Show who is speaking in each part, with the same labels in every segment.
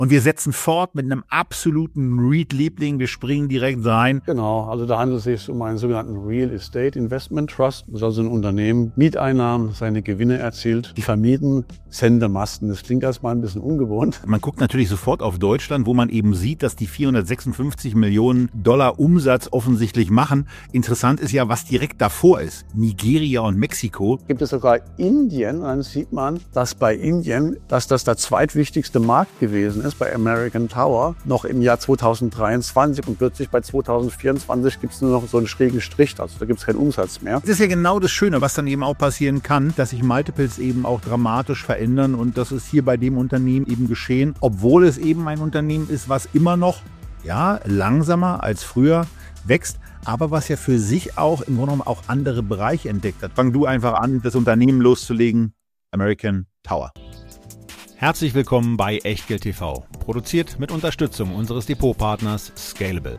Speaker 1: Und wir setzen fort mit einem absoluten REIT-Liebling. Wir springen direkt rein.
Speaker 2: Genau, also da handelt es sich um einen sogenannten Real Estate Investment Trust. Das ist also ein Unternehmen, Mieteinnahmen, seine Gewinne erzielt. Die vermieten Sendemasten. Das klingt erstmal ein bisschen ungewohnt.
Speaker 1: Man guckt natürlich sofort auf Deutschland, wo man eben sieht, dass die 456 Millionen Dollar Umsatz offensichtlich machen. Interessant ist ja, was direkt davor ist. Nigeria und Mexiko.
Speaker 2: Gibt es sogar Indien. Und dann sieht man, dass bei Indien, dass das der zweitwichtigste Markt gewesen ist bei American Tower, noch im Jahr 2023 und plötzlich bei 2024 gibt es nur noch so einen schrägen Strich, also da gibt es keinen Umsatz mehr.
Speaker 1: Das ist ja genau das Schöne, was dann eben auch passieren kann, dass sich Multiples eben auch dramatisch verändern und das ist hier bei dem Unternehmen eben geschehen, obwohl es eben ein Unternehmen ist, was immer noch langsamer als früher wächst, aber was ja für sich auch im Grunde genommen auch andere Bereiche entdeckt hat. Fang du einfach an, das Unternehmen loszulegen, American Tower. Herzlich willkommen bei Echtgeld TV, produziert mit Unterstützung unseres Depotpartners Scalable.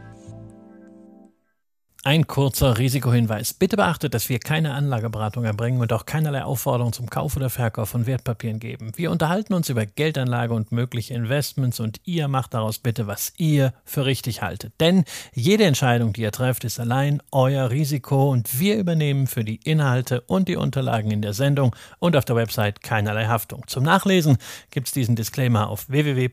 Speaker 3: Ein kurzer Risikohinweis. Bitte beachtet, dass wir keine Anlageberatung erbringen und auch keinerlei Aufforderung zum Kauf oder Verkauf von Wertpapieren geben. Wir unterhalten uns über Geldanlage und mögliche Investments und ihr macht daraus bitte, was ihr für richtig haltet. Denn jede Entscheidung, die ihr trefft, ist allein euer Risiko und wir übernehmen für die Inhalte und die Unterlagen in der Sendung und auf der Website keinerlei Haftung. Zum Nachlesen gibt es diesen Disclaimer auf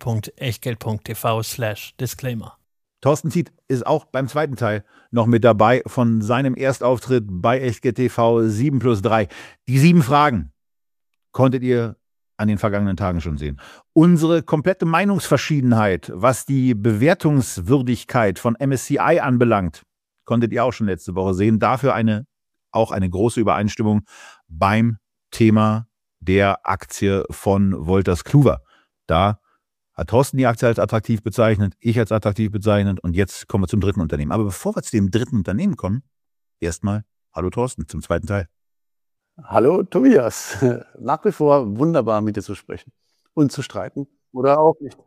Speaker 3: www.echtgeld.tv/Disclaimer.
Speaker 1: Thorsten Ziet ist auch beim zweiten Teil noch mit dabei von seinem Erstauftritt bei Echtgeld TV 7+3. Die 7 Fragen konntet ihr an den vergangenen Tagen schon sehen. Unsere komplette Meinungsverschiedenheit, was die Bewertungswürdigkeit von MSCI anbelangt, konntet ihr auch schon letzte Woche sehen. Dafür auch eine große Übereinstimmung beim Thema der Aktie von Wolters Kluwer. Da hat Thorsten die Aktie als attraktiv bezeichnet, ich als attraktiv bezeichnet und jetzt kommen wir zum dritten Unternehmen. Aber bevor wir zu dem dritten Unternehmen kommen, erstmal hallo Thorsten zum zweiten Teil.
Speaker 2: Hallo Tobias, nach wie vor wunderbar mit dir zu sprechen und zu streiten oder auch nicht.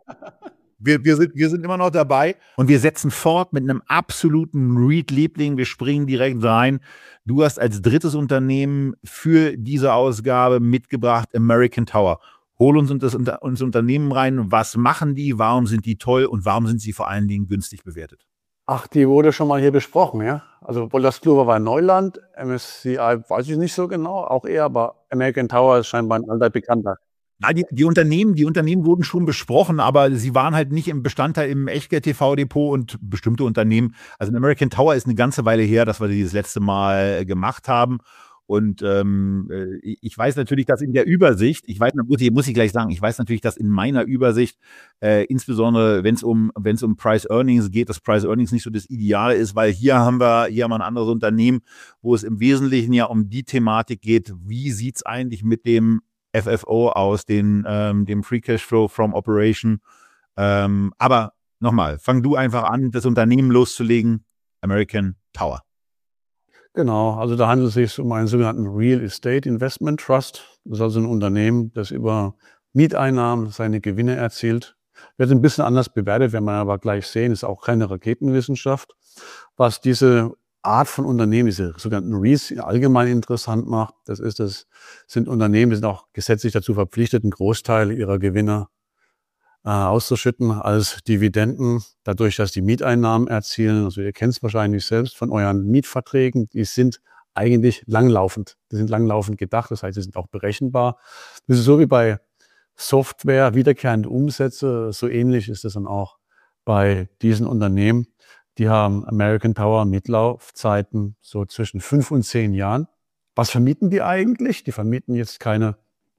Speaker 1: Wir sind immer noch dabei und wir setzen fort mit einem absoluten REIT-Liebling. Wir springen direkt rein. Du hast als drittes Unternehmen für diese Ausgabe mitgebracht American Tower. Hol uns ins Unternehmen rein. Was machen die? Warum sind die toll? Und warum sind sie vor allen Dingen günstig bewertet?
Speaker 2: Ach, die wurde schon mal hier besprochen, ja. Also Wolters Kluwer war Neuland, MSCI weiß ich nicht so genau, auch eher, aber American Tower ist scheinbar ein alter Bekannter.
Speaker 1: Nein, die Unternehmen wurden schon besprochen, aber sie waren halt nicht im Bestandteil im Echtgeld-TV-Depot und bestimmte Unternehmen. Also ein American Tower ist eine ganze Weile her, dass wir die das letzte Mal gemacht haben. Und ich weiß natürlich, dass in der Übersicht, muss ich gleich sagen, ich weiß natürlich, dass in meiner Übersicht, insbesondere wenn es um Price Earnings geht, dass Price Earnings nicht so das Ideale ist, weil hier haben wir ein anderes Unternehmen, wo es im Wesentlichen ja um die Thematik geht, wie sieht es eigentlich mit dem FFO aus, dem Free Cash Flow from Operation. Aber nochmal, fang du einfach an, das Unternehmen loszulegen, American Tower.
Speaker 2: Genau, also da handelt es sich um einen sogenannten Real Estate Investment Trust. Das ist also ein Unternehmen, das über Mieteinnahmen seine Gewinne erzielt. Wird ein bisschen anders bewertet, werden wir aber gleich sehen, ist auch keine Raketenwissenschaft. Was diese Art von Unternehmen, diese sogenannten REITs allgemein interessant macht, das sind Unternehmen, die sind auch gesetzlich dazu verpflichtet, einen Großteil ihrer Gewinne auszuschütten als Dividenden, dadurch, dass die Mieteinnahmen erzielen. Also ihr kennt es wahrscheinlich selbst von euren Mietverträgen, die sind eigentlich langlaufend. Die sind langlaufend gedacht, das heißt, sie sind auch berechenbar. Das ist so wie bei Software, wiederkehrende Umsätze, so ähnlich ist es dann auch bei diesen Unternehmen. Die haben American Tower Mitlaufzeiten so zwischen 5 und 10 Jahren. Was vermieten die eigentlich? Die vermieten jetzt keine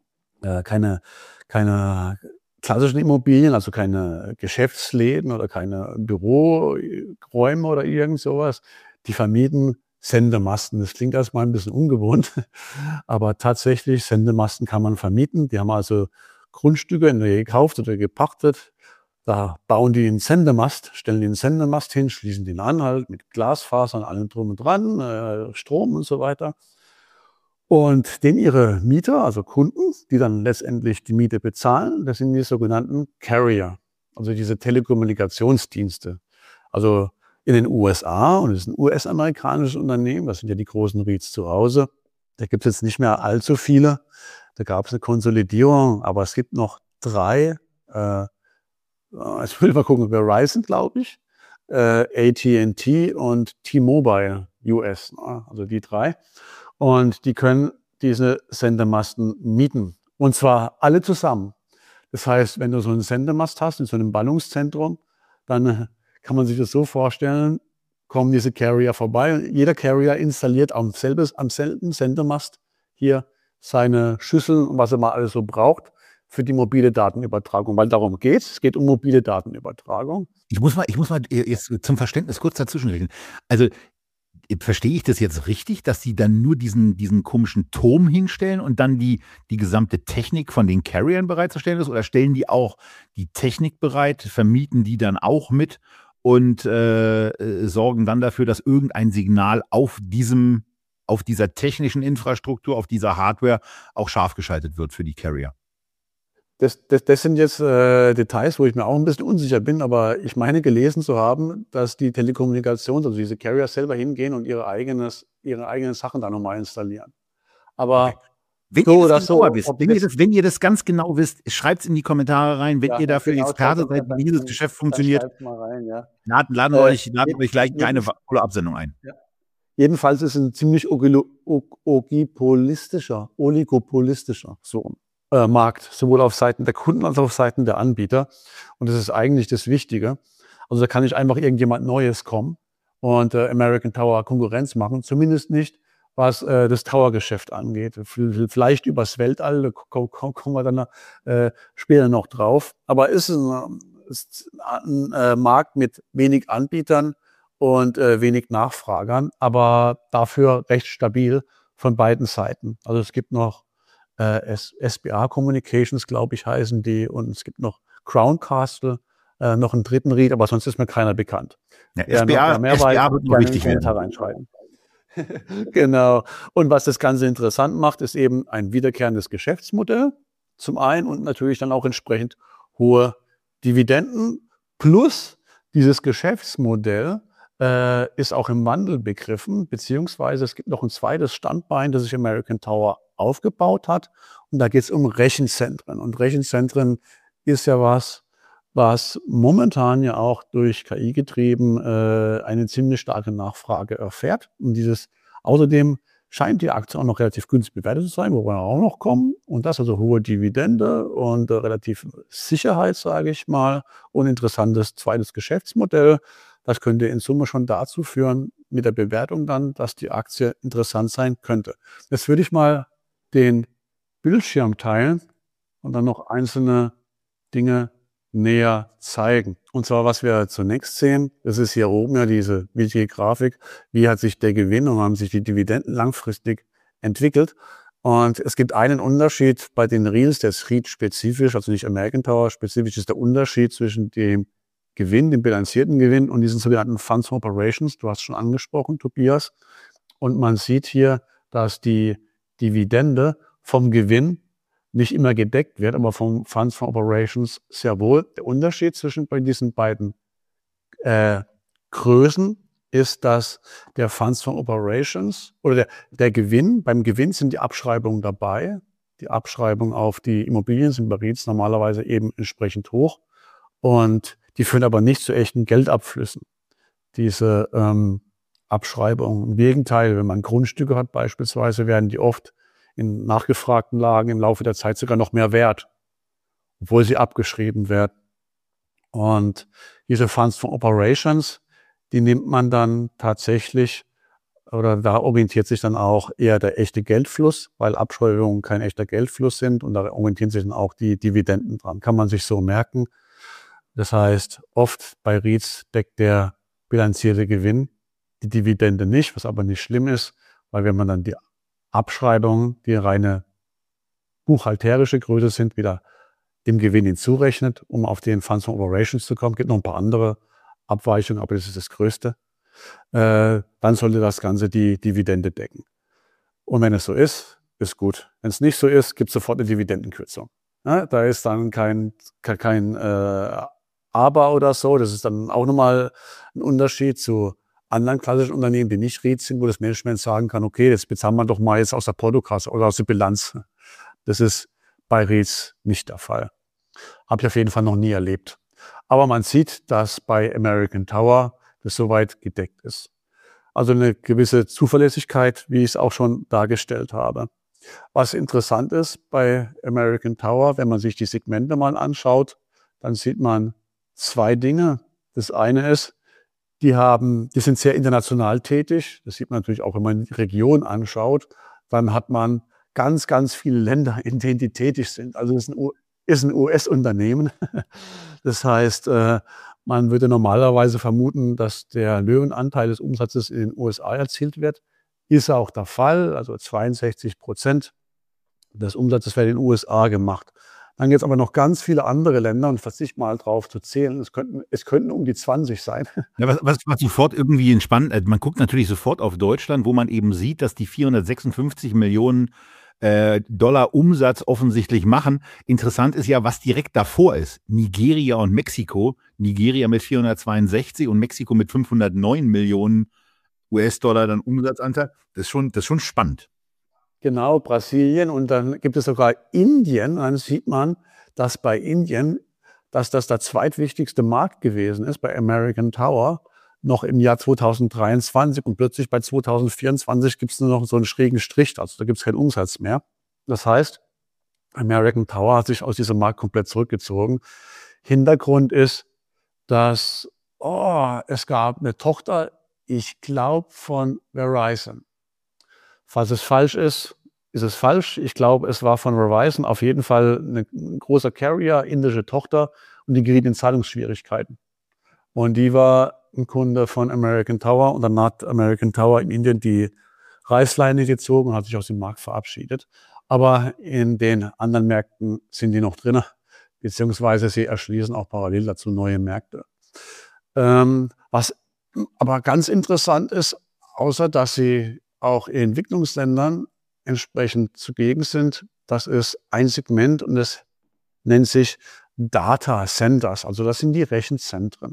Speaker 2: klassischen Immobilien, also keine Geschäftsläden oder keine Büroräume oder irgend sowas. Die vermieten Sendemasten. Das klingt erstmal ein bisschen ungewohnt, aber tatsächlich Sendemasten kann man vermieten. Die haben also Grundstücke entweder gekauft oder gepachtet. Da bauen die einen Sendemast, stellen den Sendemast hin, schließen den an halt mit Glasfasern, allem drum und dran, Strom und so weiter. Und ihre Mieter, also Kunden, die dann letztendlich die Miete bezahlen, das sind die sogenannten Carrier, also diese Telekommunikationsdienste. Also in den USA, und es ist ein US-amerikanisches Unternehmen, das sind ja die großen REITs zu Hause, da gibt es jetzt nicht mehr allzu viele, da gab es eine Konsolidierung, aber es gibt noch 3 jetzt will ich mal gucken, Verizon, glaube ich, AT&T und T-Mobile US, also die 3. Und die können diese Sendemasten mieten. Und zwar alle zusammen. Das heißt, wenn du so einen Sendemast hast in so einem Ballungszentrum, dann kann man sich das so vorstellen, kommen diese Carrier vorbei und jeder Carrier installiert am selben Sendemast hier seine Schüsseln und was er mal alles so braucht für die mobile Datenübertragung, weil darum geht's. Es geht um mobile Datenübertragung.
Speaker 1: Ich muss mal jetzt zum Verständnis kurz dazwischenreden. Also verstehe ich das jetzt richtig, dass sie dann nur diesen komischen Turm hinstellen und dann die gesamte Technik von den Carriern bereitzustellen ist? Oder stellen die auch die Technik bereit, vermieten die dann auch mit und sorgen dann dafür, dass irgendein Signal auf dieser technischen Infrastruktur, auf dieser Hardware auch scharf geschaltet wird für die Carrier?
Speaker 2: Das sind jetzt Details, wo ich mir auch ein bisschen unsicher bin, aber ich meine gelesen zu haben, dass die Telekommunikations-, also diese Carrier selber hingehen und ihre eigenen Sachen da nochmal installieren. Aber
Speaker 1: Wenn
Speaker 2: so
Speaker 1: ihr
Speaker 2: oder
Speaker 1: das
Speaker 2: so,
Speaker 1: genauer wisst, wenn ihr das ganz genau wisst, schreibt es in die Kommentare rein. Wenn
Speaker 2: ja,
Speaker 1: ihr dafür
Speaker 2: genau,
Speaker 1: Experte seid, wie dieses Geschäft funktioniert,
Speaker 2: schreibt mal rein, ja.
Speaker 1: laden wir euch gleich in eine Follow-up-Sendung ein.
Speaker 2: Ja. Jedenfalls ist es ein ziemlich oligopolistischer Markt, sowohl auf Seiten der Kunden als auch auf Seiten der Anbieter. Und das ist eigentlich das Wichtige. Also da kann nicht einfach irgendjemand Neues kommen und American Tower Konkurrenz machen, zumindest nicht, was das Tower-Geschäft angeht. Vielleicht übers Weltall, da kommen wir dann später noch drauf. Aber es ist ein Markt mit wenig Anbietern und wenig Nachfragern, aber dafür recht stabil von beiden Seiten. Also es gibt noch SBA Communications, glaube ich, heißen die, und es gibt noch Crown Castle, noch einen dritten Read, aber sonst ist mir keiner bekannt.
Speaker 1: Ja, SBA wird noch wichtig werden.
Speaker 2: Reinschreiben. Genau. Und was das Ganze interessant macht, ist eben ein wiederkehrendes Geschäftsmodell zum einen und natürlich dann auch entsprechend hohe Dividenden. Plus dieses Geschäftsmodell ist auch im Wandel begriffen, beziehungsweise es gibt noch ein zweites Standbein, das sich American Tower aufgebaut hat. Und da geht es um Rechenzentren. Und Rechenzentren ist ja was momentan ja auch durch KI getrieben eine ziemlich starke Nachfrage erfährt. Und außerdem scheint die Aktie auch noch relativ günstig bewertet zu sein, wo wir auch noch kommen. Und das also hohe Dividende und relativ Sicherheit, sage ich mal, und interessantes zweites Geschäftsmodell. Das könnte in Summe schon dazu führen, mit der Bewertung dann, dass die Aktie interessant sein könnte. Jetzt würde ich mal den Bildschirm teilen und dann noch einzelne Dinge näher zeigen. Und zwar, was wir zunächst sehen, das ist hier oben ja diese wichtige Grafik, wie hat sich der Gewinn und haben sich die Dividenden langfristig entwickelt. Und es gibt einen Unterschied bei den Reals, der ist REIT-spezifisch, also nicht American Tower, spezifisch ist der Unterschied zwischen dem Gewinn, dem bilanzierten Gewinn und diesen sogenannten Funds from Operations. Du hast schon angesprochen, Tobias. Und man sieht hier, dass die Dividende vom Gewinn nicht immer gedeckt wird, aber vom Funds from Operations sehr wohl. Der Unterschied zwischen bei diesen beiden Größen ist, dass der Funds from Operations oder der Gewinn, beim Gewinn sind die Abschreibungen dabei. Die Abschreibungen auf die Immobilien sind bei REITs normalerweise eben entsprechend hoch und die führen aber nicht zu echten Geldabflüssen. Diese Abschreibungen. Im Gegenteil, wenn man Grundstücke hat beispielsweise, werden die oft in nachgefragten Lagen im Laufe der Zeit sogar noch mehr wert, obwohl sie abgeschrieben werden. Und diese Funds from Operations, die nimmt man dann tatsächlich, oder da orientiert sich dann auch eher der echte Geldfluss, weil Abschreibungen kein echter Geldfluss sind und da orientieren sich dann auch die Dividenden dran. Kann man sich so merken. Das heißt, oft bei REITs deckt der bilanzierte Gewinn die Dividende nicht, was aber nicht schlimm ist, weil wenn man dann die Abschreibungen, die reine buchhalterische Größe sind, wieder dem Gewinn hinzurechnet, um auf den Funds from Operations zu kommen. Es gibt noch ein paar andere Abweichungen, aber das ist das Größte. Dann sollte das Ganze die Dividende decken. Und wenn es so ist, ist gut. Wenn es nicht so ist, gibt es sofort eine Dividendenkürzung. Ja, da ist dann kein Aber oder so. Das ist dann auch nochmal ein Unterschied zu anderen klassischen Unternehmen, die nicht REIT sind, wo das Management sagen kann, okay, das bezahlen wir doch mal jetzt aus der Portokasse oder aus der Bilanz. Das ist bei REITs nicht der Fall. Habe ich auf jeden Fall noch nie erlebt. Aber man sieht, dass bei American Tower das soweit gedeckt ist. Also eine gewisse Zuverlässigkeit, wie ich es auch schon dargestellt habe. Was interessant ist bei American Tower, wenn man sich die Segmente mal anschaut, dann sieht man zwei Dinge. Das eine ist, die sind sehr international tätig. Das sieht man natürlich auch, wenn man die Region anschaut. Dann hat man ganz, ganz viele Länder, in denen die tätig sind. Also es ist ein US-Unternehmen. Das heißt, man würde normalerweise vermuten, dass der Löwenanteil des Umsatzes in den USA erzielt wird. Ist auch der Fall. Also 62% des Umsatzes wird in den USA gemacht. Dann gibt es aber noch ganz viele andere Länder und verzichte mal drauf zu zählen. Es könnten um die 20 sein.
Speaker 1: Ja, was sofort irgendwie entspannt, man guckt natürlich sofort auf Deutschland, wo man eben sieht, dass die 456 Millionen Dollar Umsatz offensichtlich machen. Interessant ist ja, was direkt davor ist. Nigeria und Mexiko. Nigeria mit 462 und Mexiko mit 509 Millionen US-Dollar dann Umsatzanteil. Das ist schon spannend.
Speaker 2: Genau, Brasilien, und dann gibt es sogar Indien. Dann sieht man, dass bei Indien, dass das der zweitwichtigste Markt gewesen ist bei American Tower, noch im Jahr 2023, und plötzlich bei 2024 gibt es nur noch so einen schrägen Strich, also da gibt es keinen Umsatz mehr. Das heißt, American Tower hat sich aus diesem Markt komplett zurückgezogen. Hintergrund ist, dass es gab eine Tochter, ich glaube, von Verizon. Falls es falsch ist, ist es falsch. Ich glaube, es war von Verizon. Auf jeden Fall ein großer Carrier, indische Tochter, und die geriet in Zahlungsschwierigkeiten. Und die war ein Kunde von American Tower, und dann hat American Tower in Indien die Reißleine gezogen und hat sich aus dem Markt verabschiedet. Aber in den anderen Märkten sind die noch drin, beziehungsweise sie erschließen auch parallel dazu neue Märkte. Was aber ganz interessant ist, außer dass sie auch in Entwicklungsländern entsprechend zugegen sind, das ist ein Segment, und das nennt sich Data Centers, also das sind die Rechenzentren.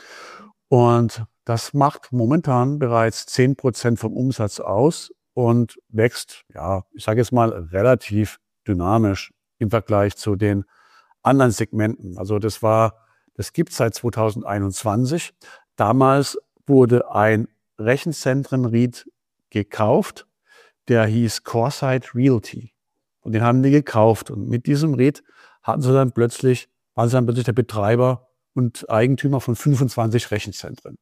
Speaker 2: Und das macht momentan bereits 10% vom Umsatz aus und wächst, ja, ich sage jetzt mal, relativ dynamisch im Vergleich zu den anderen Segmenten. Also das gibt es seit 2021. Damals wurde ein Rechenzentren-REIT gekauft, der hieß CoreSite Realty. Und den haben die gekauft. Und mit diesem REIT waren sie dann plötzlich der Betreiber und Eigentümer von 25 Rechenzentren.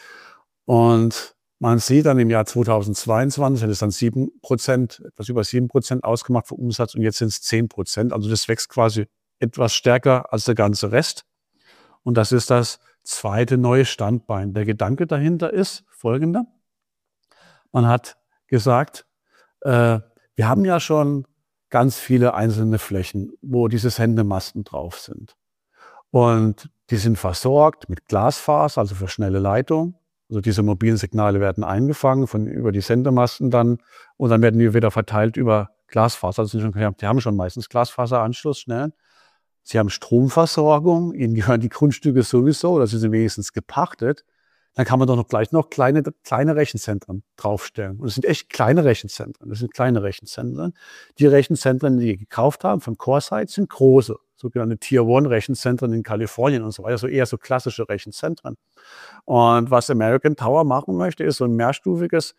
Speaker 2: Und man sieht dann im Jahr 2022, hat es dann 7%, etwas über 7% ausgemacht für Umsatz, und jetzt sind es 10%. Also das wächst quasi etwas stärker als der ganze Rest. Und das ist das zweite neue Standbein. Der Gedanke dahinter ist folgender. Man hat gesagt, wir haben ja schon ganz viele einzelne Flächen, wo diese Sendemasten drauf sind. Und die sind versorgt mit Glasfaser, also für schnelle Leitung. Also diese mobilen Signale werden eingefangen über die Sendemasten dann, und dann werden die wieder verteilt über Glasfaser. Also die haben schon meistens Glasfaseranschluss schnell. Sie haben Stromversorgung, ihnen gehören die Grundstücke sowieso, oder sie sind wenigstens gepachtet. Dann kann man doch gleich noch kleine Rechenzentren draufstellen. Und es sind echt kleine Rechenzentren. Das sind kleine Rechenzentren. Die Rechenzentren, die wir gekauft haben von CoreSite, sind große, sogenannte Tier-1-Rechenzentren in Kalifornien und so weiter. Also eher so klassische Rechenzentren. Und was American Tower machen möchte, ist so ein mehrstufiges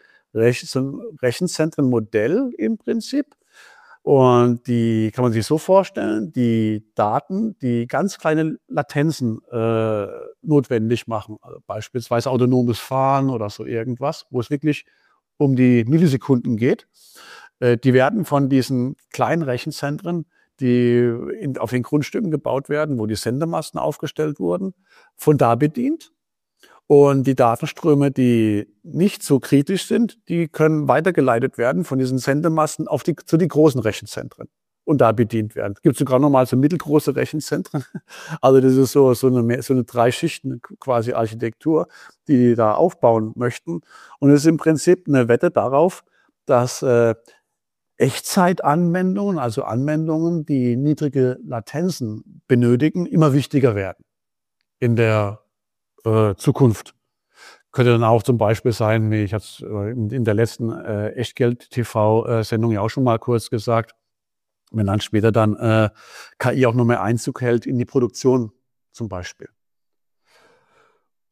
Speaker 2: Rechenzentrenmodell im Prinzip. Und die kann man sich so vorstellen, die Daten, die ganz kleine Latenzen notwendig machen, also beispielsweise autonomes Fahren oder so irgendwas, wo es wirklich um die Millisekunden geht, die werden von diesen kleinen Rechenzentren, die auf den Grundstücken gebaut werden, wo die Sendemasten aufgestellt wurden, von da bedient. Und die Datenströme, die nicht so kritisch sind, die können weitergeleitet werden von diesen Sendemasten zu den großen Rechenzentren und da bedient werden. Es gibt sogar nochmal so mittelgroße Rechenzentren. Also das ist so eine 3 Schichten quasi Architektur, die da aufbauen möchten. Und es ist im Prinzip eine Wette darauf, dass Echtzeitanwendungen, also Anwendungen, die niedrige Latenzen benötigen, immer wichtiger werden in der Zukunft. Könnte dann auch zum Beispiel sein, wie ich hatte es in der letzten Echtgeld-TV-Sendung ja auch schon mal kurz gesagt, wenn dann später KI auch noch mehr Einzug hält in die Produktion zum Beispiel.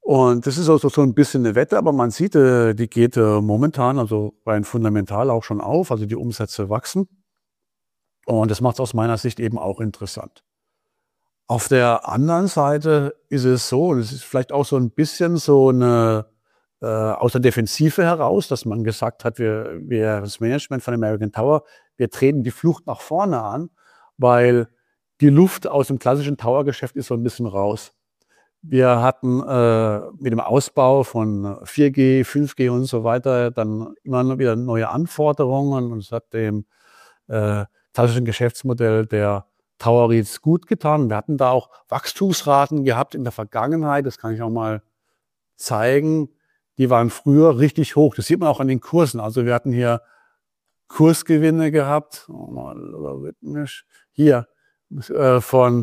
Speaker 2: Und das ist also so ein bisschen eine Wette, aber man sieht, die geht momentan, also rein fundamental auch schon auf. Also die Umsätze wachsen. Und das macht es aus meiner Sicht eben auch interessant. Auf der anderen Seite ist es so, und es ist vielleicht auch so ein bisschen so eine aus der Defensive heraus, dass man gesagt hat, das Management von American Tower, wir treten die Flucht nach vorne an, weil die Luft aus dem klassischen Tower-Geschäft ist so ein bisschen raus. Wir hatten mit dem Ausbau von 4G, 5G und so weiter dann immer wieder neue Anforderungen, und es hat dem klassischen Geschäftsmodell der Tower REITs gut getan. Wir hatten da auch Wachstumsraten gehabt in der Vergangenheit, das kann ich auch mal zeigen. Die waren früher richtig hoch. Das sieht man auch an den Kursen. Also wir hatten hier Kursgewinne gehabt, mal logarithmisch, hier von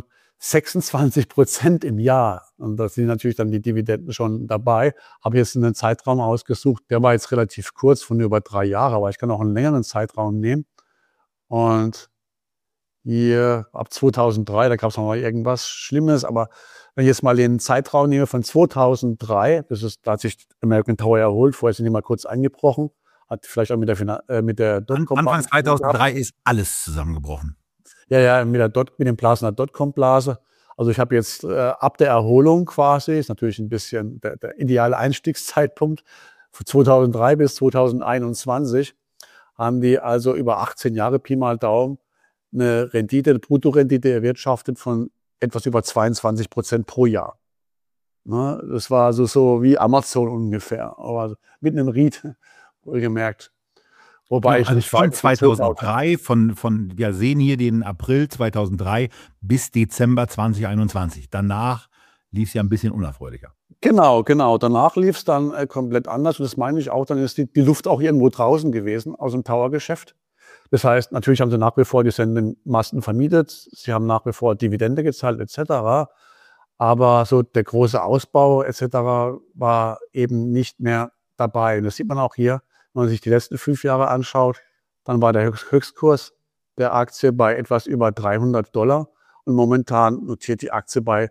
Speaker 2: 26% im Jahr. Und da sind natürlich dann die Dividenden schon dabei. Habe jetzt einen Zeitraum ausgesucht, der war jetzt relativ kurz, von über 3 Jahre, aber ich kann auch einen längeren Zeitraum nehmen. Und hier ab 2003, da gab es noch mal irgendwas Schlimmes, aber wenn ich jetzt mal den Zeitraum nehme von 2003, da hat sich American Tower erholt, vorher sind die mal kurz eingebrochen, hat vielleicht auch mit der Dotcom.
Speaker 1: Anfang 2003 ist alles zusammengebrochen.
Speaker 2: Ja, mit dem Blasen der Dotcom-Blase. Also ich habe jetzt ab der Erholung quasi, ist natürlich ein bisschen der ideale Einstiegszeitpunkt, von 2003 bis 2021 haben die also über 18 Jahre Pi mal Daumen eine Bruttorendite erwirtschaftet von etwas über 22% pro Jahr. Ne, das war also so wie Amazon ungefähr, aber mit einem REIT, wohlgemerkt.
Speaker 1: Wobei also von 2003, wir sehen hier den April 2003 bis Dezember 2021. Danach lief es ja ein bisschen unerfreulicher.
Speaker 2: Genau. Danach lief es dann komplett anders. Und das meine ich auch, dann ist die Luft auch irgendwo draußen gewesen aus dem Tower-Geschäft. Das heißt, natürlich haben sie nach wie vor die Sendemasten vermietet, sie haben nach wie vor Dividende gezahlt etc. Aber so der große Ausbau etc. war eben nicht mehr dabei. Und das sieht man auch hier, wenn man sich die letzten 5 Jahre anschaut, dann war der Höchstkurs der Aktie bei etwas über $300 und momentan notiert die Aktie bei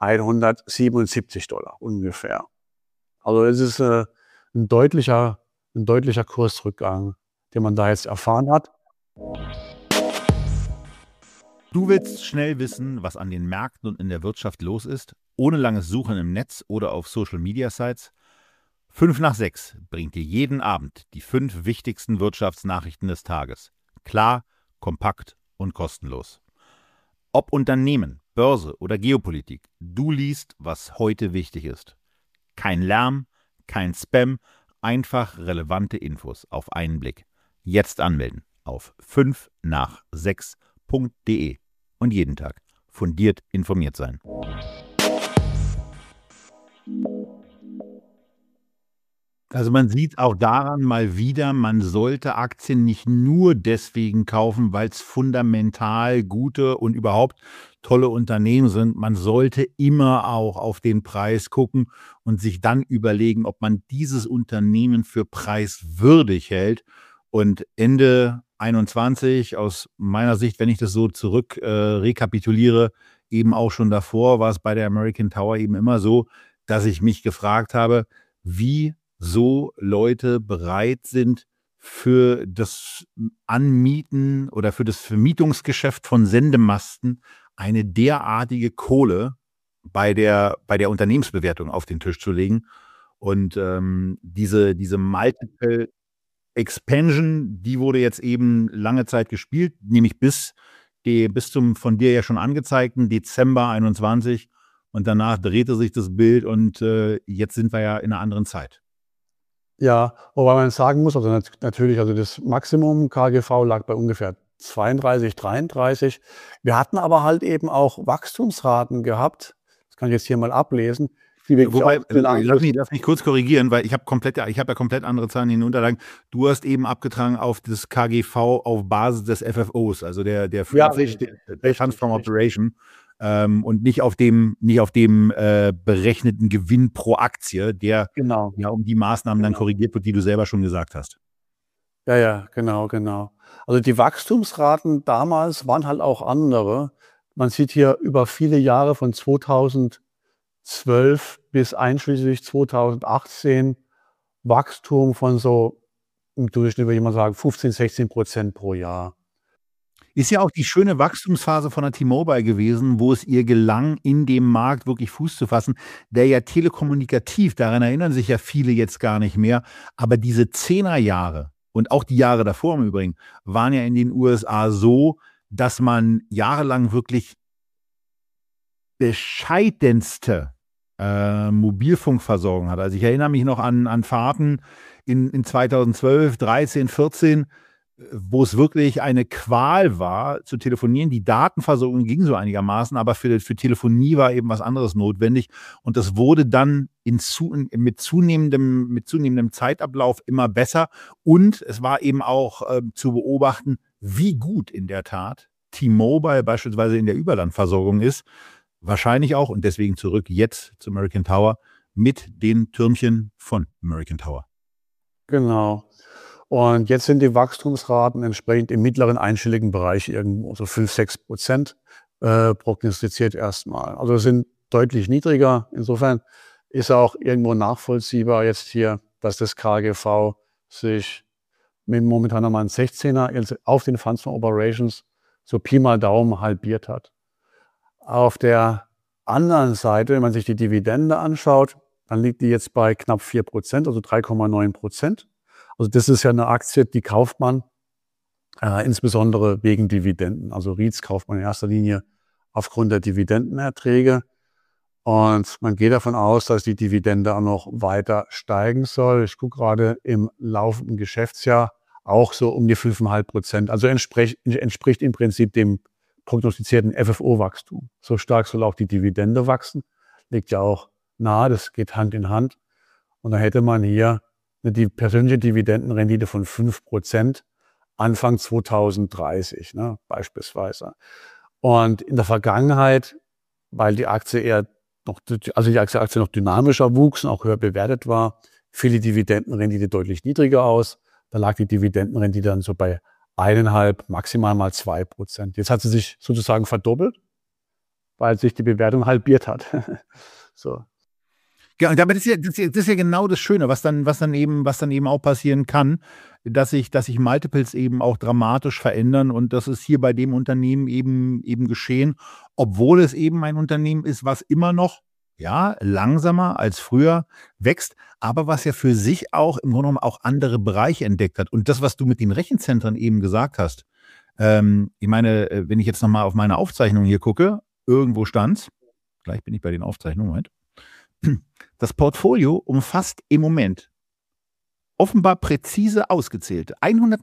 Speaker 2: $177 ungefähr. Also es ist ein deutlicher Kursrückgang, den man da jetzt erfahren hat.
Speaker 1: Du willst schnell wissen, was an den Märkten und in der Wirtschaft los ist, ohne langes Suchen im Netz oder auf Social-Media-Sites? 5 nach 6 bringt dir jeden Abend die 5 wichtigsten Wirtschaftsnachrichten des Tages. Klar, kompakt und kostenlos. Ob Unternehmen, Börse oder Geopolitik, du liest, was heute wichtig ist. Kein Lärm, kein Spam, einfach relevante Infos auf einen Blick. Jetzt anmelden auf 5nach6.de und jeden Tag fundiert informiert sein. Also man sieht auch daran mal wieder, man sollte Aktien nicht nur deswegen kaufen, weil es fundamental gute und überhaupt tolle Unternehmen sind. Man sollte immer auch auf den Preis gucken und sich dann überlegen, ob man dieses Unternehmen für preiswürdig hält. Und Ende 21, aus meiner Sicht, wenn ich das so zurück rekapituliere, eben auch schon davor, war es bei der American Tower eben immer so, dass ich mich gefragt habe, wie so Leute bereit sind, für das Anmieten oder für das Vermietungsgeschäft von Sendemasten eine derartige Kohle bei der Unternehmensbewertung auf den Tisch zu legen. Und diese Multiple Expansion, die wurde jetzt eben lange Zeit gespielt, nämlich bis zum von dir ja schon angezeigten Dezember 21. Und danach drehte sich das Bild und jetzt sind wir ja in einer anderen Zeit.
Speaker 2: Ja, wobei man sagen muss, also natürlich, also das Maximum KGV lag bei ungefähr 32, 33. Wir hatten aber halt eben auch Wachstumsraten gehabt. Das kann ich jetzt hier mal ablesen.
Speaker 1: Wobei, lass mich kurz korrigieren, weil ich habe ja komplett andere Zahlen in den Unterlagen. Du hast eben abgetragen auf das KGV auf Basis des FFOs, also der Funds from Operation. Und nicht auf dem berechneten Gewinn pro Aktie, der ja um die Maßnahmen dann korrigiert wird, die du selber schon gesagt hast.
Speaker 2: Ja, genau. Also die Wachstumsraten damals waren halt auch andere. Man sieht hier über viele Jahre von 2000 2012 bis einschließlich 2018 Wachstum von so im Durchschnitt, würde ich mal sagen, 15-16% pro Jahr.
Speaker 1: Ist ja auch die schöne Wachstumsphase von der T-Mobile gewesen, wo es ihr gelang, in dem Markt wirklich Fuß zu fassen, der ja telekommunikativ, daran erinnern sich ja viele jetzt gar nicht mehr, aber diese 10er-Jahre und auch die Jahre davor im Übrigen waren ja in den USA so, dass man jahrelang wirklich bescheidenste Mobilfunkversorgung hat. Also ich erinnere mich noch an Fahrten in 2012, 13, 14, wo es wirklich eine Qual war, zu telefonieren. Die Datenversorgung ging so einigermaßen, aber für Telefonie war eben was anderes notwendig. Und das wurde dann mit zunehmendem Zeitablauf immer besser. Und es war eben auch zu beobachten, wie gut in der Tat T-Mobile beispielsweise in der Überlandversorgung ist. Wahrscheinlich auch, und deswegen zurück jetzt zu American Tower, mit den Türmchen von American Tower.
Speaker 2: Genau. Und jetzt sind die Wachstumsraten entsprechend im mittleren einstelligen Bereich irgendwo so 5-6% prognostiziert erstmal. Also sind deutlich niedriger. Insofern ist auch irgendwo nachvollziehbar jetzt hier, dass das KGV sich mit momentan nochmal ein 16er auf den Funds from Operations so Pi mal Daumen halbiert hat. Auf der anderen Seite, wenn man sich die Dividende anschaut, dann liegt die jetzt bei knapp 4%, also 3,9%. Also das ist ja eine Aktie, die kauft man insbesondere wegen Dividenden. Also REITs kauft man in erster Linie aufgrund der Dividendenerträge. Und man geht davon aus, dass die Dividende auch noch weiter steigen soll. Ich gucke gerade im laufenden Geschäftsjahr auch so um die 5,5%. Also entspricht im Prinzip dem prognostizierten FFO-Wachstum. So stark soll auch die Dividende wachsen. Liegt ja auch nahe, das geht Hand in Hand. Und da hätte man hier die persönliche Dividendenrendite von 5% Anfang 2030, ne, beispielsweise. Und in der Vergangenheit, weil die Aktie noch dynamischer wuchs und auch höher bewertet war, fiel die Dividendenrendite deutlich niedriger aus. Da lag die Dividendenrendite dann so bei 1,5, maximal mal 2%. Jetzt hat sie sich sozusagen verdoppelt, weil sich die Bewertung halbiert hat. So.
Speaker 1: Ja, und damit das ist ja genau das Schöne, was dann eben auch passieren kann, dass sich Multiples eben auch dramatisch verändern, und das ist hier bei dem Unternehmen eben geschehen, obwohl es eben ein Unternehmen ist, was immer noch langsamer als früher wächst, aber was ja für sich auch im Grunde genommen auch andere Bereiche entdeckt hat. Und das, was du mit den Rechenzentren eben gesagt hast, ich meine, wenn ich jetzt nochmal auf meine Aufzeichnung hier gucke, irgendwo stand's, gleich bin ich bei den Aufzeichnungen, Moment. Das Portfolio umfasst im Moment offenbar präzise ausgezählt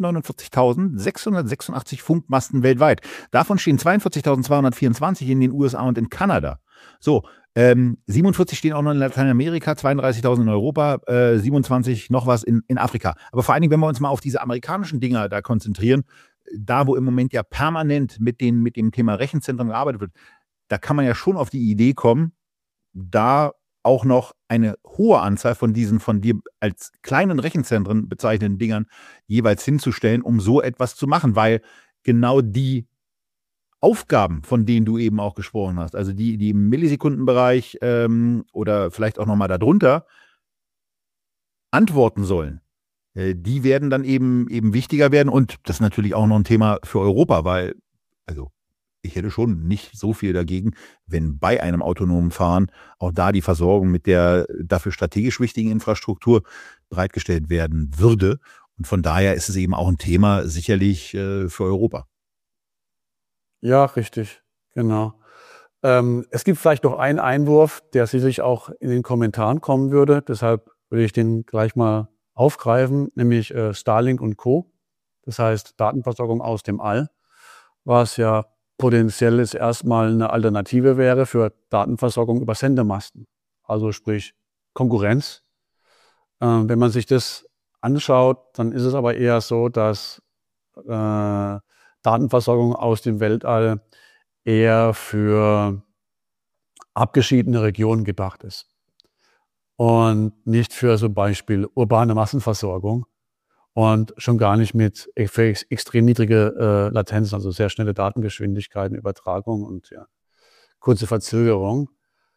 Speaker 1: 149.686 Funkmasten weltweit. Davon stehen 42.224 in den USA und in Kanada. So, 47 stehen auch noch in Lateinamerika, 32.000 in Europa, 27 noch was in Afrika. Aber vor allen Dingen, wenn wir uns mal auf diese amerikanischen Dinger da konzentrieren, da wo im Moment ja permanent mit dem Thema Rechenzentren gearbeitet wird, da kann man ja schon auf die Idee kommen, da auch noch eine hohe Anzahl von diesen von dir als kleinen Rechenzentren bezeichneten Dingern jeweils hinzustellen, um so etwas zu machen, weil genau die Aufgaben, von denen du eben auch gesprochen hast, also die im Millisekundenbereich oder vielleicht auch nochmal darunter antworten sollen, die werden dann eben wichtiger werden, und das ist natürlich auch noch ein Thema für Europa, weil, also ich hätte schon nicht so viel dagegen, wenn bei einem autonomen Fahren auch da die Versorgung mit der dafür strategisch wichtigen Infrastruktur bereitgestellt werden würde. Und von daher ist es eben auch ein Thema sicherlich für Europa.
Speaker 2: Ja, richtig, genau. Es gibt vielleicht noch einen Einwurf, der sicherlich auch in den Kommentaren kommen würde. Deshalb würde ich den gleich mal aufgreifen, nämlich Starlink und Co. Das heißt Datenversorgung aus dem All, was ja potenziell ist erstmal eine Alternative wäre für Datenversorgung über Sendemasten, also sprich Konkurrenz. Wenn man sich das anschaut, dann ist es aber eher so, dass Datenversorgung aus dem Weltall eher für abgeschiedene Regionen gedacht ist und nicht für zum Beispiel urbane Massenversorgung. Und schon gar nicht mit extrem niedrige Latenzen, also sehr schnelle Datengeschwindigkeiten, Übertragung und kurze Verzögerung.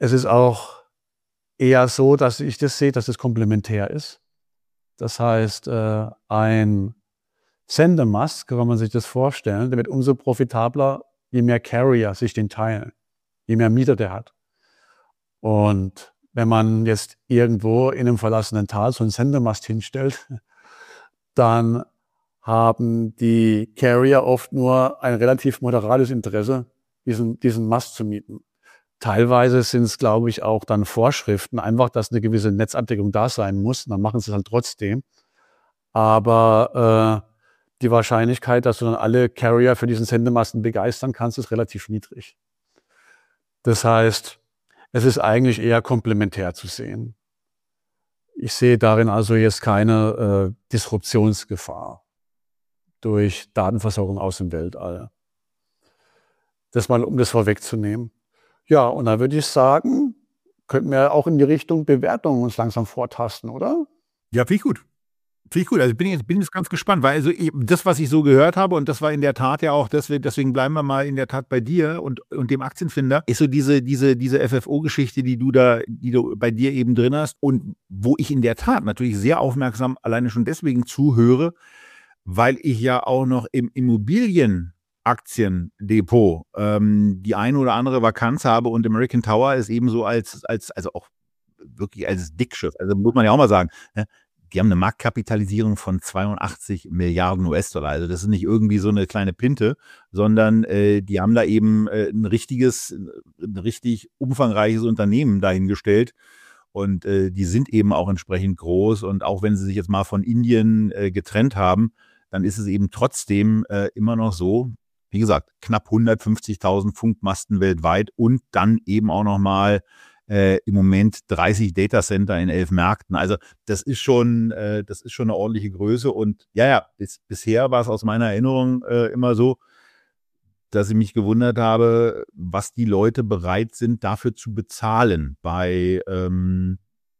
Speaker 2: Es ist auch eher so, dass ich das sehe, dass es komplementär ist. Das heißt, ein Sendemast, kann man sich das vorstellen, der wird umso profitabler, je mehr Carrier sich den teilen, je mehr Mieter der hat. Und wenn man jetzt irgendwo in einem verlassenen Tal so einen Sendemast hinstellt, dann haben die Carrier oft nur ein relativ moderates Interesse, diesen Mast zu mieten. Teilweise sind es, glaube ich, auch dann Vorschriften, einfach, dass eine gewisse Netzabdeckung da sein muss. Dann machen sie es halt trotzdem. Aber die Wahrscheinlichkeit, dass du dann alle Carrier für diesen Sendemasten begeistern kannst, ist relativ niedrig. Das heißt, es ist eigentlich eher komplementär zu sehen. Ich sehe darin also jetzt keine Disruptionsgefahr durch Datenversorgung aus dem Weltall. Das mal, um das vorwegzunehmen. Ja, und dann würde ich sagen, könnten wir auch in die Richtung Bewertung uns langsam vortasten, oder?
Speaker 1: Ja, finde ich gut. Finde ich gut. Also bin jetzt ganz gespannt, weil also das, was ich so gehört habe, und das war in der Tat ja auch, deswegen bleiben wir mal in der Tat bei dir und dem Aktienfinder, ist so diese FFO-Geschichte, die du bei dir eben drin hast und wo ich in der Tat natürlich sehr aufmerksam alleine schon deswegen zuhöre, weil ich ja auch noch im Immobilienaktiendepot die eine oder andere Vakanz habe und American Tower ist eben so also auch wirklich als Dickschiff, also muss man ja auch mal sagen, ne? Die haben eine Marktkapitalisierung von 82 Milliarden US-Dollar. Also das ist nicht irgendwie so eine kleine Pinte, sondern die haben da eben ein richtig umfangreiches Unternehmen dahingestellt. Und die sind eben auch entsprechend groß. Und auch wenn sie sich jetzt mal von Indien getrennt haben, dann ist es eben trotzdem immer noch so, wie gesagt, knapp 150.000 Funkmasten weltweit und dann eben auch nochmal im Moment 30 Datacenter in 11 Märkten. Also das ist schon eine ordentliche Größe. Und ja, bisher war es aus meiner Erinnerung immer so, dass ich mich gewundert habe, was die Leute bereit sind, dafür zu bezahlen bei einem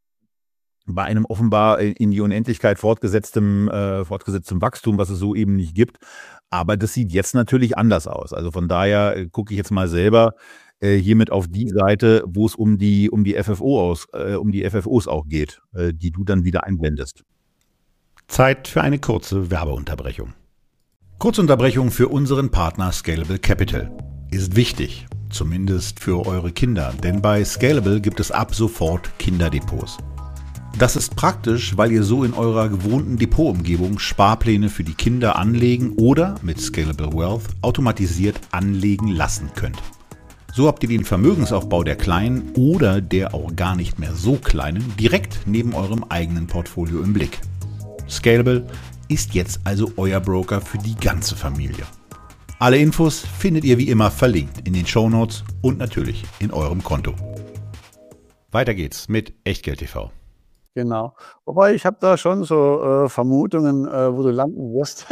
Speaker 1: offenbar in die Unendlichkeit fortgesetztem Wachstum, was es so eben nicht gibt. Aber das sieht jetzt natürlich anders aus. Also von daher gucke ich jetzt mal selber hiermit auf die Seite, wo es um die FFOs auch geht, die du dann wieder einblendest.
Speaker 4: Zeit für eine kurze Werbeunterbrechung. Kurzunterbrechung für unseren Partner Scalable Capital. Ist wichtig, zumindest für eure Kinder, denn bei Scalable gibt es ab sofort Kinderdepots. Das ist praktisch, weil ihr so in eurer gewohnten Depotumgebung Sparpläne für die Kinder anlegen oder mit Scalable Wealth automatisiert anlegen lassen könnt. So habt ihr den Vermögensaufbau der Kleinen oder der auch gar nicht mehr so Kleinen direkt neben eurem eigenen Portfolio im Blick. Scalable ist jetzt also euer Broker für die ganze Familie. Alle Infos findet ihr wie immer verlinkt in den Shownotes und natürlich in eurem Konto. Weiter geht's mit Echtgeld TV.
Speaker 2: Genau. Wobei ich habe da schon so Vermutungen, wo du landen wirst.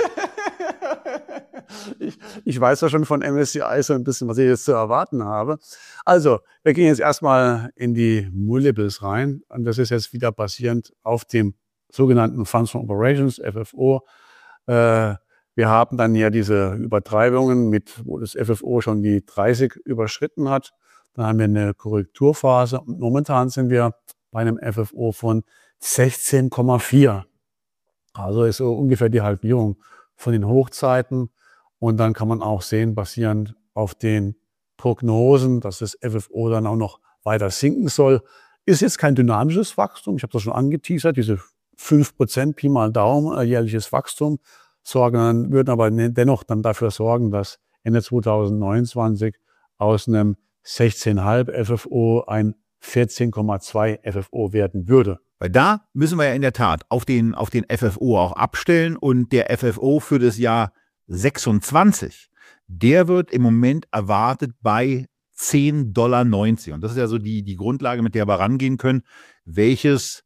Speaker 2: Ich weiß ja schon von MSCI so ein bisschen, was ich jetzt zu erwarten habe. Also, wir gehen jetzt erstmal in die Multiples rein. Und das ist jetzt wieder basierend auf dem sogenannten Funds from Operations, FFO. Wir haben dann ja diese Übertreibungen, wo das FFO schon die 30 überschritten hat. Dann haben wir eine Korrekturphase. Und momentan sind wir bei einem FFO von 16,4. Also ist so ungefähr die Halbierung von den Hochzeiten. Und dann kann man auch sehen, basierend auf den Prognosen, dass das FFO dann auch noch weiter sinken soll. Ist jetzt kein dynamisches Wachstum. Ich habe das schon angeteasert, diese 5% Pi mal Daumen jährliches Wachstum würden aber dennoch dann dafür sorgen, dass Ende 2029 aus einem 16,5 FFO ein 14,2 FFO werden würde.
Speaker 1: Weil da müssen wir ja in der Tat auf den FFO auch abstellen und der FFO für das Jahr 26, der wird im Moment erwartet bei $10,90. Und das ist ja so die Grundlage, mit der wir rangehen können, welches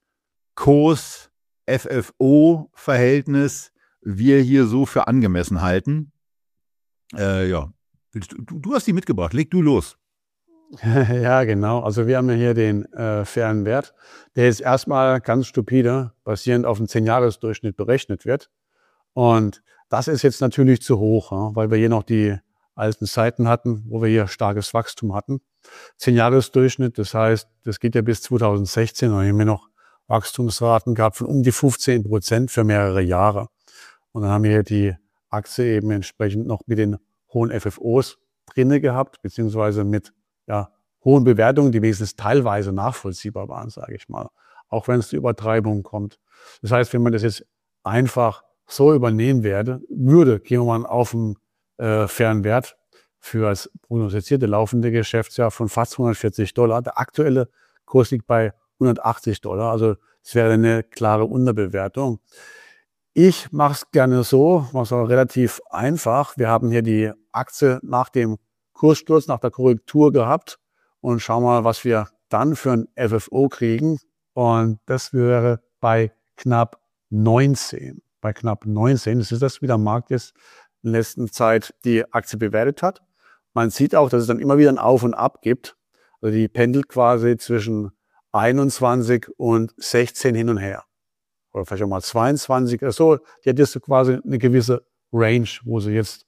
Speaker 1: Kurs-FFO-Verhältnis wir hier so für angemessen halten. Ja, du hast die mitgebracht, leg du los.
Speaker 2: Ja, genau. Also wir haben ja hier den fairen Wert, der jetzt erstmal ganz stupide basierend auf dem 10-Jahres-Durchschnitt berechnet wird. Und das ist jetzt natürlich zu hoch, weil wir hier noch die alten Zeiten hatten, wo wir hier starkes Wachstum hatten. 10-Jahres-Durchschnitt, das heißt, das geht ja bis 2016, und haben wir noch Wachstumsraten gehabt von um die 15% für mehrere Jahre. Und dann haben wir hier die Aktie eben entsprechend noch mit den hohen FFOs drinne gehabt, beziehungsweise mit hohen Bewertungen, die wenigstens teilweise nachvollziehbar waren, sage ich mal, auch wenn es zu Übertreibungen kommt. Das heißt, wenn man das jetzt einfach so übernehmen würde, gehen wir mal auf einen fairen Wert für das prognostizierte laufende Geschäftsjahr von fast $140. Der aktuelle Kurs liegt bei $180. Also es wäre eine klare Unterbewertung. Ich mache es gerne so, mache es auch relativ einfach. Wir haben hier die Aktie nach dem Kurssturz, nach der Korrektur gehabt und schauen mal, was wir dann für ein FFO kriegen. Und das wäre bei knapp 19. Bei knapp 19, das ist das, wie der Markt jetzt in der letzten Zeit die Aktie bewertet hat. Man sieht auch, dass es dann immer wieder ein Auf und Ab gibt. Also die pendelt quasi zwischen 21 und 16 hin und her. Oder vielleicht auch mal 22. Also die hat jetzt quasi eine gewisse Range, wo sie jetzt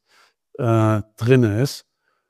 Speaker 2: drin ist.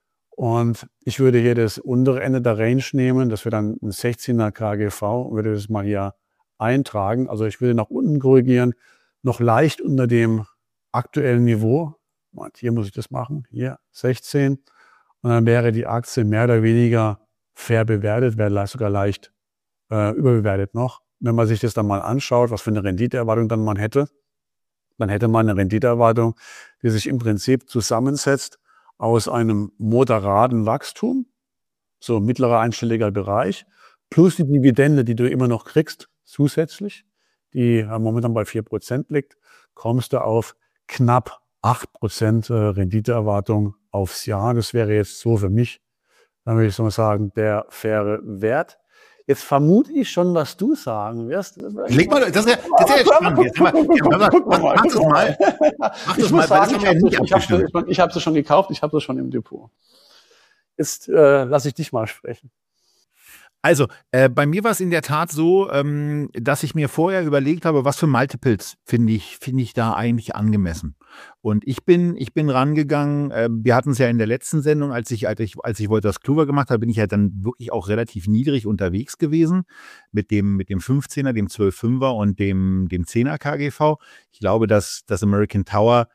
Speaker 2: Und ich würde hier das untere Ende der Range nehmen. Das wäre dann ein 16er KGV und würde das mal hier eintragen. Also ich würde nach unten korrigieren, noch leicht unter dem aktuellen Niveau. Und hier muss ich das machen. Hier 16. Und dann wäre die Aktie mehr oder weniger fair bewertet, wäre sogar leicht überbewertet noch. Wenn man sich das dann mal anschaut, was für eine Renditeerwartung dann man hätte, dann hätte man eine Renditeerwartung, die sich im Prinzip zusammensetzt aus einem moderaten Wachstum, so mittlerer einstelliger Bereich, plus die Dividende, die du immer noch kriegst, zusätzlich, die momentan bei 4% liegt, kommst du auf knapp 8% Renditeerwartung aufs Jahr. Das wäre jetzt so für mich, dann würde ich so mal sagen, der faire Wert. Jetzt vermute ich schon, was du sagen wirst.
Speaker 1: Leg mal, das ist ja spannend. Jetzt mach das mal. Mach das mal, weil das haben wir ja nicht abgestimmt.
Speaker 2: Ich habe sie schon gekauft, ich habe sie schon im Depot. Jetzt lasse ich dich mal sprechen.
Speaker 1: Also, bei mir war es in der Tat so, dass ich mir vorher überlegt habe, was für Multiples finde ich da eigentlich angemessen. Und ich bin rangegangen, wir hatten es ja in der letzten Sendung, als ich Wolters Kluwer gemacht habe, bin ich halt dann wirklich auch relativ niedrig unterwegs gewesen mit dem 15er, dem 12,5er und dem 10er KGV. Ich glaube, dass das American Tower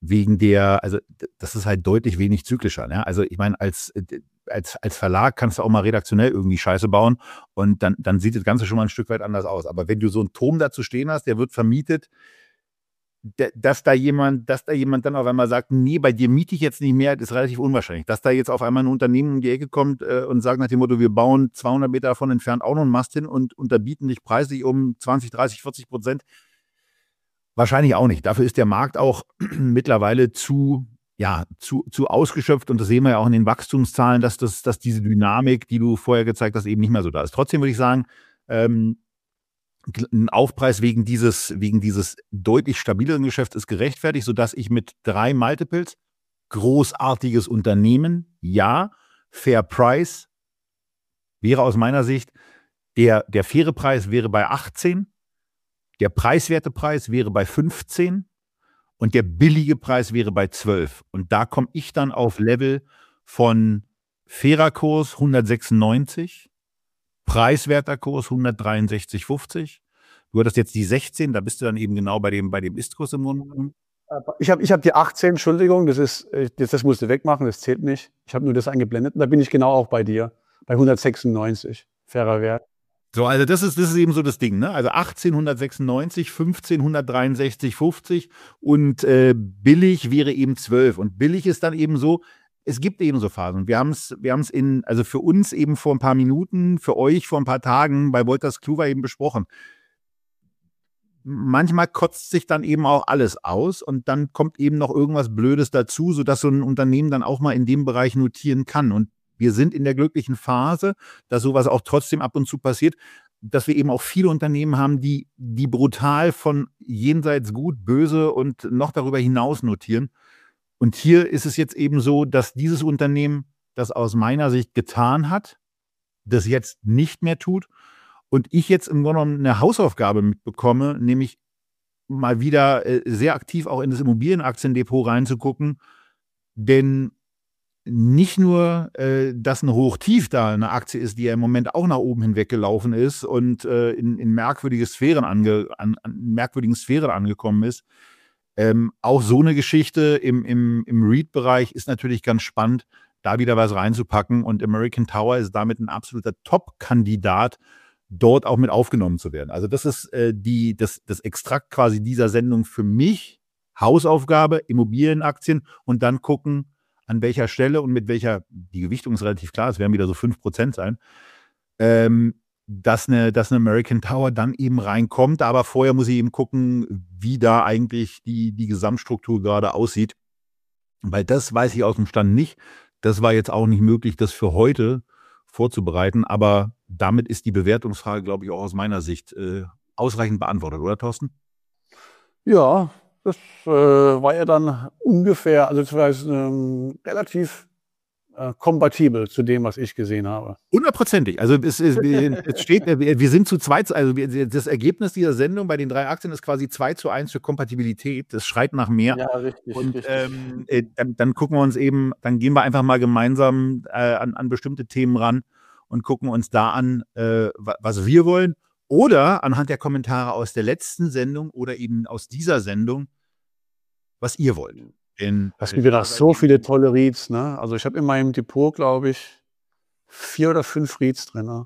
Speaker 1: also das ist halt deutlich wenig zyklischer. Ne? Also ich meine, als Verlag kannst du auch mal redaktionell irgendwie Scheiße bauen und dann sieht das Ganze schon mal ein Stück weit anders aus. Aber wenn du so einen Turm dazu stehen hast, der wird vermietet, dass da jemand dann auf einmal sagt, nee, bei dir miete ich jetzt nicht mehr, das ist relativ unwahrscheinlich. Dass da jetzt auf einmal ein Unternehmen um die Ecke kommt und sagt nach dem Motto, wir bauen 200 Meter davon entfernt auch noch einen Mast hin und unterbieten dich preislich um 20, 30, 40%. Wahrscheinlich auch nicht. Dafür ist der Markt auch mittlerweile zu ausgeschöpft und das sehen wir ja auch in den Wachstumszahlen, dass diese Dynamik, die du vorher gezeigt hast, eben nicht mehr so da ist. Trotzdem würde ich sagen, ein Aufpreis wegen dieses deutlich stabileren Geschäfts ist gerechtfertigt, sodass ich mit 3 Multiples, großartiges Unternehmen, ja, Fair Price, wäre aus meiner Sicht, der faire Preis wäre bei 18, der preiswerte Preis wäre bei 15 und der billige Preis wäre bei 12. Und da komme ich dann auf Level von fairer Kurs 196, preiswerter Kurs 163,50. Du hattest jetzt die 16, da bist du dann eben genau bei dem Ist-Kurs im Grunde.
Speaker 2: Ich hab die 18, Entschuldigung, das musst du wegmachen, das zählt nicht. Ich habe nur das eingeblendet und da bin ich genau auch bei dir, bei 196, fairer Wert.
Speaker 1: So, also das ist eben so das Ding, ne? Also 18 196, 15 163,50 und billig wäre eben 12. Und billig ist dann eben so, es gibt eben so Phasen. Wir haben es also für uns eben vor ein paar Minuten, für euch vor ein paar Tagen bei Wolters Kluwer eben besprochen. Manchmal kotzt sich dann eben auch alles aus und dann kommt eben noch irgendwas Blödes dazu, sodass so ein Unternehmen dann auch mal in dem Bereich notieren kann. Und wir sind in der glücklichen Phase, dass sowas auch trotzdem ab und zu passiert, dass wir eben auch viele Unternehmen haben, die brutal von jenseits gut, böse und noch darüber hinaus notieren. Und hier ist es jetzt eben so, dass dieses Unternehmen das aus meiner Sicht getan hat, das jetzt nicht mehr tut und ich jetzt im Grunde genommen eine Hausaufgabe mitbekomme, nämlich mal wieder sehr aktiv auch in das Immobilienaktiendepot reinzugucken, denn nicht nur, dass ein Hochtief da eine Aktie ist, die ja im Moment auch nach oben hinweg gelaufen ist und in merkwürdigen Sphären angekommen ist. Auch so eine Geschichte im REIT-Bereich ist natürlich ganz spannend, da wieder was reinzupacken. Und American Tower ist damit ein absoluter Top-Kandidat, dort auch mit aufgenommen zu werden. Also das ist das Extrakt quasi dieser Sendung für mich. Hausaufgabe, Immobilienaktien und dann gucken, an welcher Stelle und mit welcher, die Gewichtung ist relativ klar, es werden wieder so 5% sein, dass eine American Tower dann eben reinkommt. Aber vorher muss ich eben gucken, wie da eigentlich die Gesamtstruktur gerade aussieht. Weil das weiß ich aus dem Stand nicht. Das war jetzt auch nicht möglich, das für heute vorzubereiten. Aber damit ist die Bewertungsfrage, glaube ich, auch aus meiner Sicht ausreichend beantwortet, oder Thorsten?
Speaker 2: Ja, das war ja dann ungefähr, also das war jetzt, relativ kompatibel zu dem, was ich gesehen habe.
Speaker 1: 100%. Also es steht, wir sind zu zweit, also das Ergebnis dieser Sendung bei den 3 Aktien ist quasi 2:1 für Kompatibilität. Das schreit nach mehr.
Speaker 2: Ja, richtig.
Speaker 1: Und
Speaker 2: richtig.
Speaker 1: dann gucken wir uns eben, dann gehen wir einfach mal gemeinsam an bestimmte Themen ran und gucken uns da an, was wir wollen. Oder anhand der Kommentare aus der letzten Sendung oder eben aus dieser Sendung, was ihr wollt.
Speaker 2: Es gibt ja noch so viele tolle REITs, ne? Also ich habe in meinem Depot, glaube ich, 4 oder 5 REITs drin. Ne?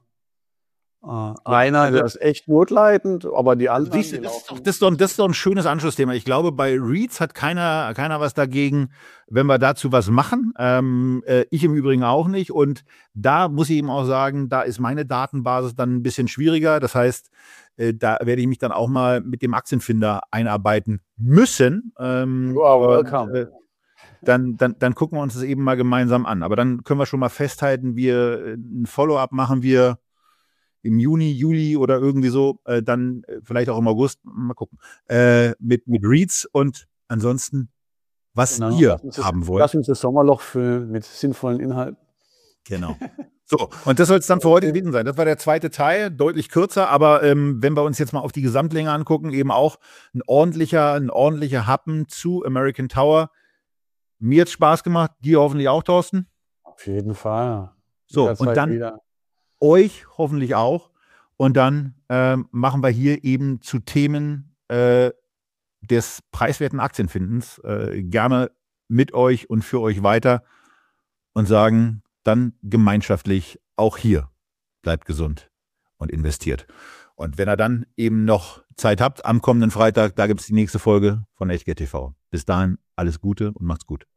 Speaker 2: Einer, der ist echt notleidend, aber die anderen.
Speaker 1: Siehst du, das ist doch ein schönes Anschlussthema. Ich glaube, bei REITs hat keiner was dagegen, wenn wir dazu was machen. Ich im Übrigen auch nicht. Und da muss ich eben auch sagen, da ist meine Datenbasis dann ein bisschen schwieriger. Das heißt, da werde ich mich dann auch mal mit dem Aktienfinder einarbeiten müssen.
Speaker 2: Welcome.
Speaker 1: Dann gucken wir uns das eben mal gemeinsam an. Aber dann können wir schon mal festhalten, ein Follow-up machen wir im Juni, Juli oder irgendwie so, dann vielleicht auch im August, mal gucken, mit REITs und ansonsten, was ihr haben wollt.
Speaker 2: Lass uns das Sommerloch füllen mit sinnvollen Inhalten.
Speaker 1: Genau. So, und das soll es dann für heute gewesen sein. Das war der zweite Teil, deutlich kürzer, aber wenn wir uns jetzt mal auf die Gesamtlänge angucken, eben auch ein ordentlicher Happen zu American Tower. Mir hat es Spaß gemacht, dir hoffentlich auch, Thorsten.
Speaker 2: Auf jeden Fall.
Speaker 1: So, und dann euch hoffentlich auch. Und dann machen wir hier eben zu Themen des preiswerten Aktienfindens gerne mit euch und für euch weiter und sagen dann gemeinschaftlich auch hier, bleibt gesund und investiert. Und wenn ihr dann eben noch Zeit habt, am kommenden Freitag, da gibt es die nächste Folge von Echtgeld TV. Bis dahin alles Gute und macht's gut.